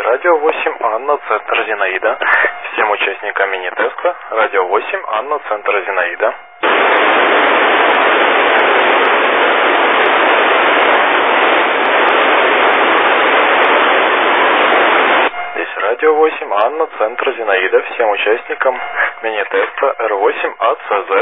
Радио 8, Анна, Центр Зинаида. Всем участникам мини-теста. Радио 8, Анна, Центр Зинаида. Здесь Радио 8, Анна, Центр Зинаида. Всем участникам мини-теста R8ACZ.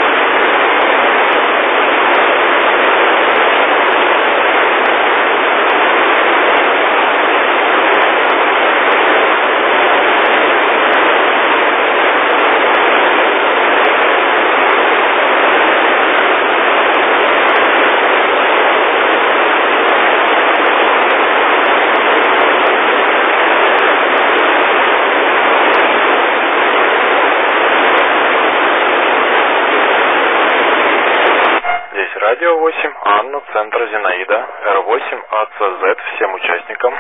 Радио 8, Анна, Центр Зинаида, R8ACZ, всем участникам.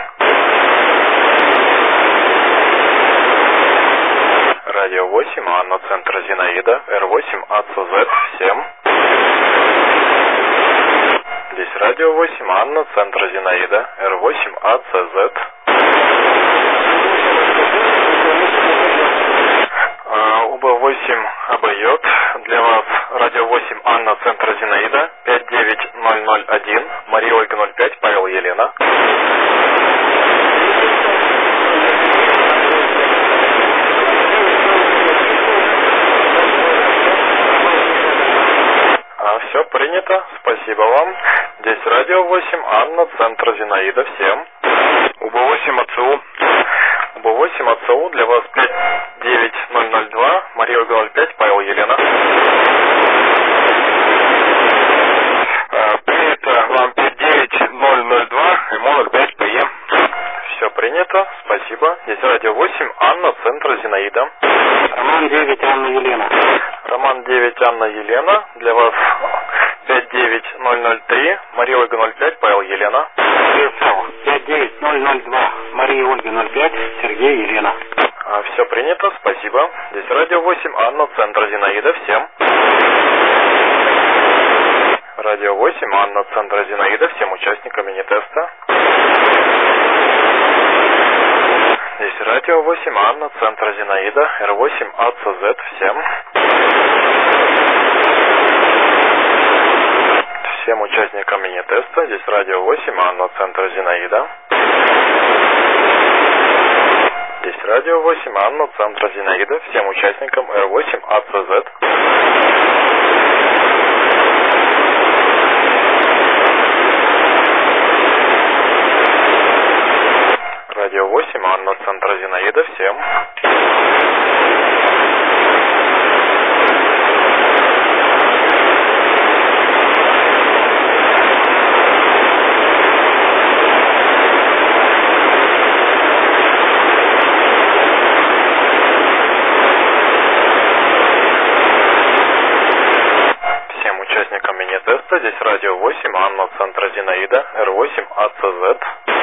Радио 8, Анна, Центр Зинаида, R8ACZ, всем. Здесь Радио 8, Анна, Центр Зинаида, R8ACZ. УБ8 АБЙ, для вас Радио 8, Анна, Центр Зинаида, 59001, Мария Ольга 05, Павел Елена. Все принято, спасибо вам. Здесь Радио 8, Анна, Центр Зинаида, всем. УБ8 АЦУ. УБ8 АЦУ, для вас 59002, Мария Ольга 05, Павел Елена. Принято вам 59002, МО 05 ПЕ. Все принято, спасибо. Здесь Радио 8, Анна, Центр Зинаида. Роман 9, Анна Елена. Роман 9, Анна Елена, для вас 59003, Мария Ольга 05, Павел Елена. 59002, Мария Ольга 05, Сергей Елена. Все принято, спасибо. Здесь Радио 8, Анна, Центр Зинаида, всем. Радио 8, Анна, Центр Зинаида, всем участникам мини-теста. Здесь Радио 8, Анна, Центр Зинаида, R8ACZ, всем. Всем участникам мини-теста. Здесь Радио 8, Анна, Центр Зинаида. Здесь Радио 8, Анна, Центр Зинаида. Всем участникам R8ACZ. Радио 8, Анна, Центр Зинаида, всем. Всем участникам мини-теста. Здесь Радио 8, Анна, Центр Зинаида, R8ACZ.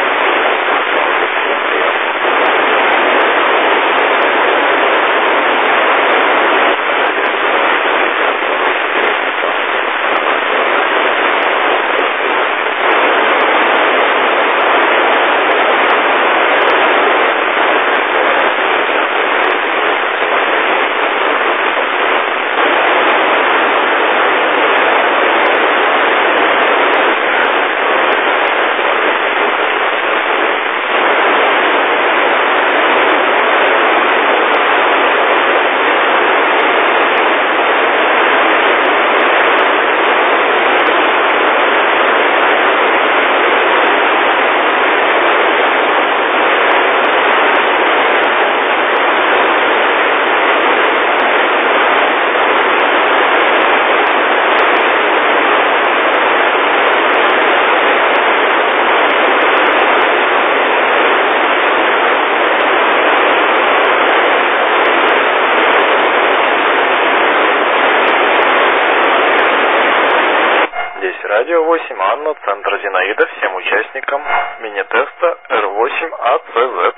Радио 8, Анна, Центр Зинаида, всем участникам мини-теста R8ACZ.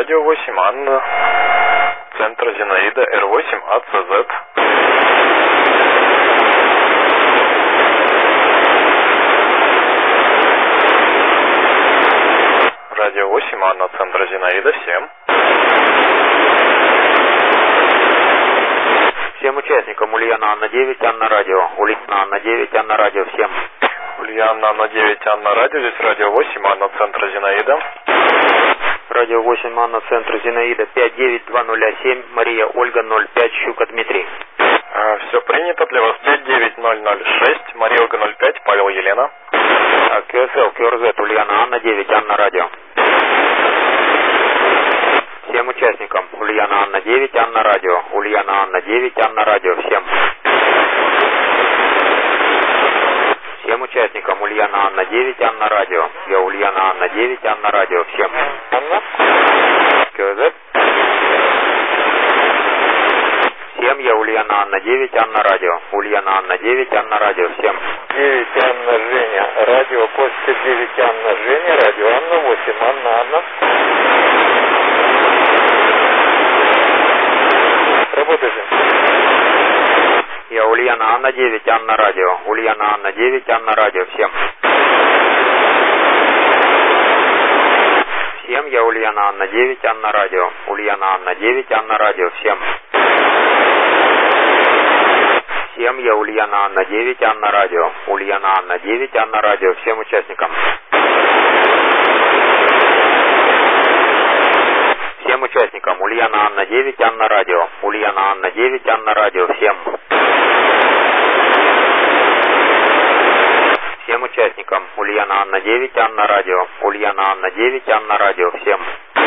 радио 8 Анна, центр Зинаида, Р8 АЦЗ. Радио 8 Анна, центр Зинаида, всем. Всем участникам Ульяна Анна 9, Анна Радио. Ульяна Анна 9, Анна Радио, всем. Ульяна Анна 9, Анна Радио, здесь радио 8 Анна, центр Зинаида. Радио 8 Анна, центр Зинаида, 59207, Мария Ольга 05, Щука Дмитрий. Все принято, для вас 59006, Мария Ольга 05, Павел Елена. QSL, QRZ, Ульяна Анна 9, Анна Радио. Всем участникам Ульяна Анна 9, Анна Радио. Ульяна Анна 9, Анна Радио, всем. Всем участникам Ульяна Анна 9, Анна Радио. Я Ульяна Анна 9, Анна Радио, всем. Анна. QZ. Всем я Ульяна Анна 9, Анна Радио. Ульяна Анна 9, Анна Радио, всем. 9 Анна Женя, радио Костя 9 Анна Женя, радио Анна 8 Анна Анна. Работайте. Я Ульяна Анна 9, Анна Радио. Ульяна Анна 9, Анна Радио, всем. Всем я Ульяна Анна 9, Анна Радио. Ульяна Анна 9, Анна Радио, всем. Всем я Ульяна Анна 9, Анна Радио. Ульяна Анна 9, Анна Радио, всем участникам. Всем участникам Ульяна Анна 9, Анна Радио. Ульяна Анна 9, Анна Радио, всем. Всем участникам Ульяна Анна 9, Анна Радио. Ульяна Анна 9, Анна Радио, всем.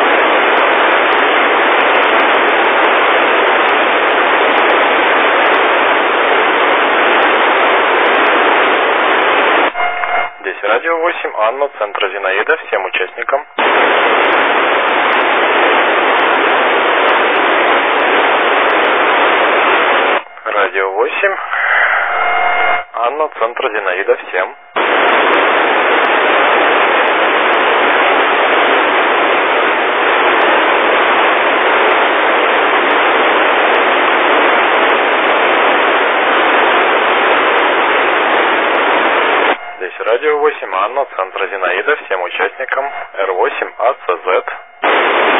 Здесь радио 8 Анна, центр Зинаида, всем участникам. Радио 8 Анна, центр Зинаида, всем. Здесь радио 8 Анна, центр Зинаида, всем участникам, Р8 АЦЗ.